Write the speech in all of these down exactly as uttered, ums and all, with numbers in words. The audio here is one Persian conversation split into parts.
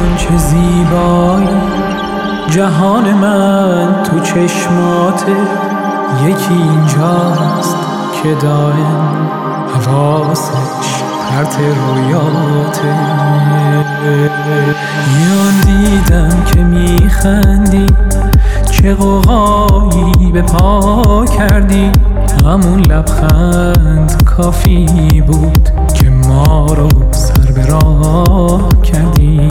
چه زیبایی جهان من تو چشماته. یکی اینجاست که دائم حواسش پرت رویاته. یان دیدم که میخندی، چه قوقایی به پا کردی. همون لبخند کافی بود که ما رو سر به راه کردی.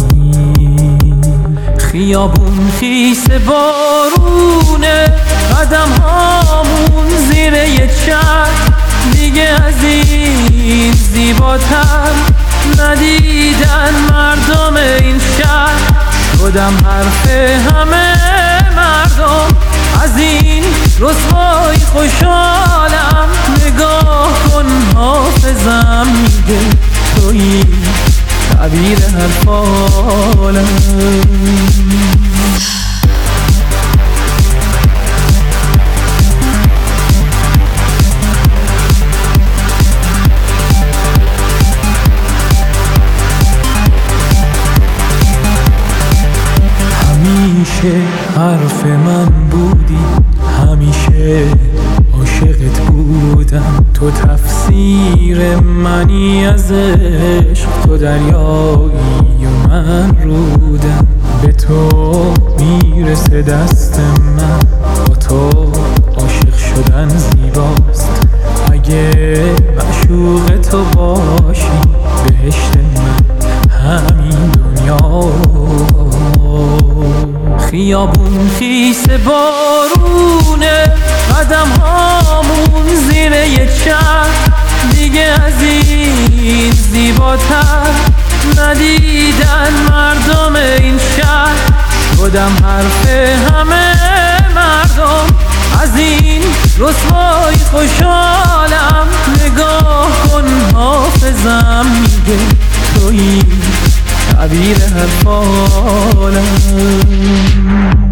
خیابون خیس بارونه، قدم هامون زیر یه چتر. دیگه از این زیباتر ندیدن مردم این شهر. شدم حرف همه مردم، از این رسوایی خوشحالم. نگاه کن حافظم میگه تویی تعبیر هر حالم. همیشه حرف من بودی، همیشه عاشقت بودم. تو تفسیر منی از عشق، تو دریایی و من رودم. به تو میرسه دست من، با تو عاشق شدن زیباست. اگه معشوق تو باشی بهشت من همین دنیا. خیابون خیس بارونه، قدم هامون زیر یه چتر. دیگه از این زیباتر ندیدن مردم این شهر. شدم حرف همه مردم، از این رسوایی خوشحالم. نگاه کن حافظم میگه تویی تعبیر هر حالم.